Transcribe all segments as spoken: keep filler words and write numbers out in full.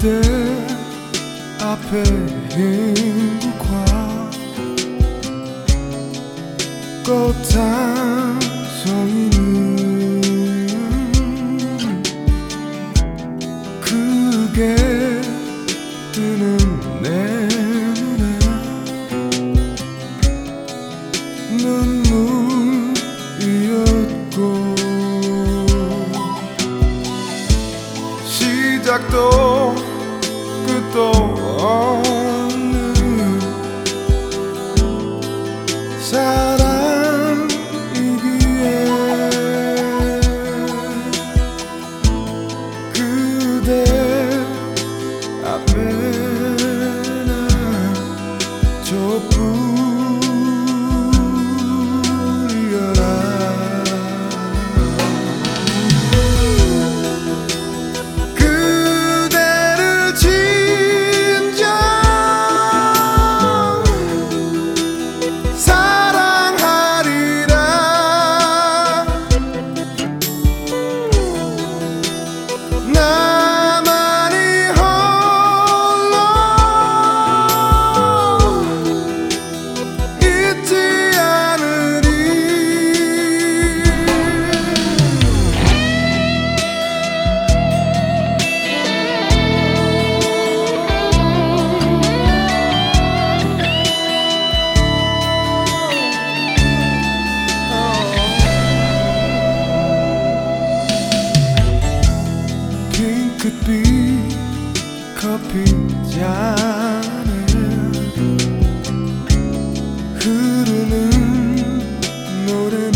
그대 앞에 행복화 꽃 한 송이는 크게 뜨는 내 눈에 눈물이었고 시작도 끝도 없는 사랑이기에 그대 앞에 난 촛불이여라. 그대를 진정 사랑하리라. 나만이 홀로 잊지 않으리. 핑크빛 커피잔에 흐르는 노래는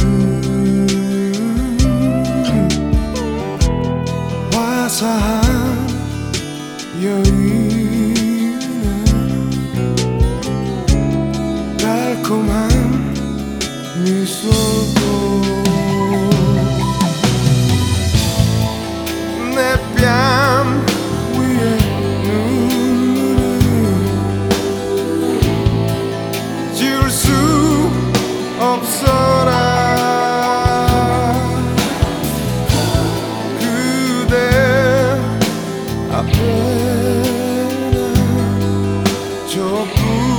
화사한 여인의 달콤한 미소도 내 뺨 위에 눈물을 지울 수 없어라. 그대 앞에 난 촛불